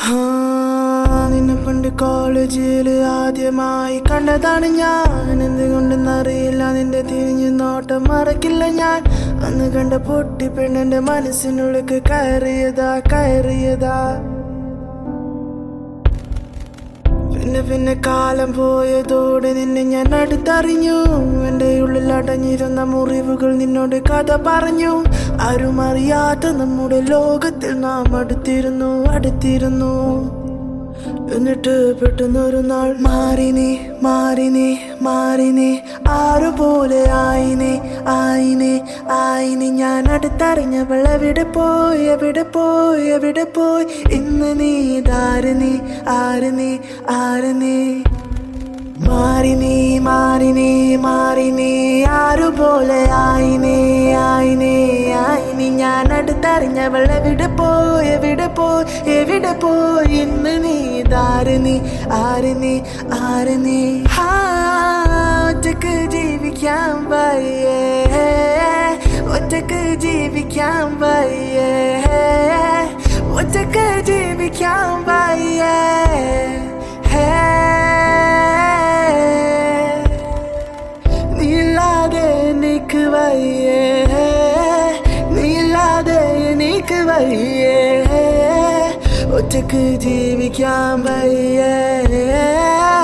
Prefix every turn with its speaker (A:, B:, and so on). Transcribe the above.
A: നിന്നെ പണ്ട് കോളേജിൽ ആദ്യമായി കണ്ടതാണ് ഞാൻ. എന്തുകൊണ്ടെന്നറിയില്ല നിന്റെ തിരിഞ്ഞു നോട്ടം മറക്കില്ല ഞാൻ. അന്ന് കണ്ട പൊട്ടി പെണ്ണെന്റെ മനസ്സിനുള്ളിൽ കയറിയതാ. പിന്നെ കാലം പോയതോടെ നിന്നെ ഞാൻ അടുത്തറിഞ്ഞു. എന്റെ ഉള്ളിൽ അടഞ്ഞിരുന്ന മുറിവുകൾ നിന്നോട് കഥ പറഞ്ഞു. ആരും അറിയാത്ത നമ്മുടെ ലോകത്തിൽ നാം അടുത്തിരുന്നു. എന്നിട്ട് പെട്ടെന്നൊരു നാൾ മാറി നീ ആരുപോലെ ആയിനെ ഞാൻ അടുത്തറിഞ്ഞവൾ എവിടെ പോയി ഇന്ന് നീ ആര് നീ മാറി നീ ആരുപോലെ ആയിനെ ഞാൻ അടുത്തറിഞ്ഞവൾ എവിടെ പോയി ഇന്ന് നീ ആര് നീ ഒറ്റക്ക് ജീവിക്കാൻ വയ്യേ, ഒറ്റക്ക് ജീവിക്കാൻ വയ്യേ, ഒറ്റക്ക് ജീവിക്കാൻ വയ്യേ. നീയില്ലാതെ എനിക്ക് വയ്യേ, നീയില്ലാതെ എനിക്ക് വയ്യേ, ഒറ്റക്ക് ജീവിക്കാൻ വയ്യേ.